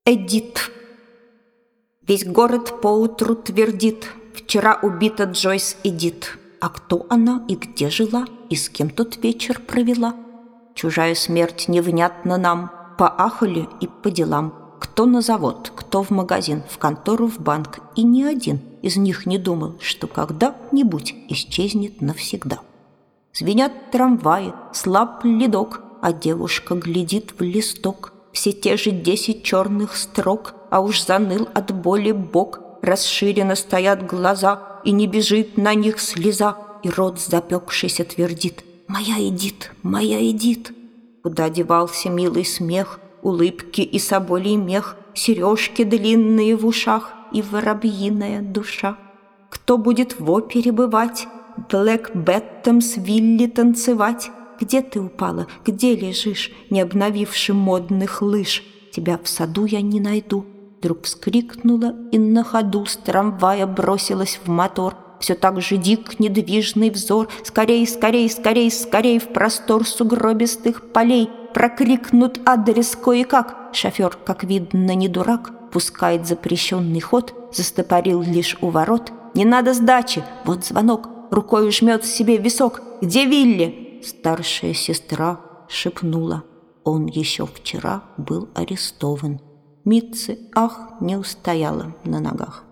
Эдит. Весь город поутру твердит: вчера убита Джойс Эдит. А кто она и где жила, и с кем тот вечер провела? Чужая смерть невнятна нам, поахали и по делам. Кто на завод, кто в магазин, в контору, в банк, и ни один из них не думал, что когда-нибудь исчезнет навсегда. Звенят трамваи, слаб ледок, а девушка глядит в листок. Все те же 10 черных строк, а уж заныл от боли бок. Расширенно стоят глаза, и не бежит на них слеза, и рот запекшийся твердит: «Моя Эдит, моя Эдит». Куда девался милый смех, улыбки и соболий мех, сережки длинные в ушах и воробьиная душа? Кто будет в опере бывать, Блэк Беттом с Вилли танцевать? Где ты упала, где лежишь, не обновивши модных лыж? Тебя в саду я не найду. Вдруг вскрикнула и на ходу с трамвая бросилась в мотор. Все так же дик недвижный взор. Скорей, скорей, скорей, скорей в простор сугробистых полей. Прокрикнут адрес кое-как. Шофер, как видно, не дурак, пускает запрещенный ход, застопорил лишь у ворот. Не надо сдачи, вот звонок. Рукой жмет себе висок. «Где Вилли?» Старшая сестра шепнула: он еще вчера был арестован. Митце, ах, не устояла на ногах.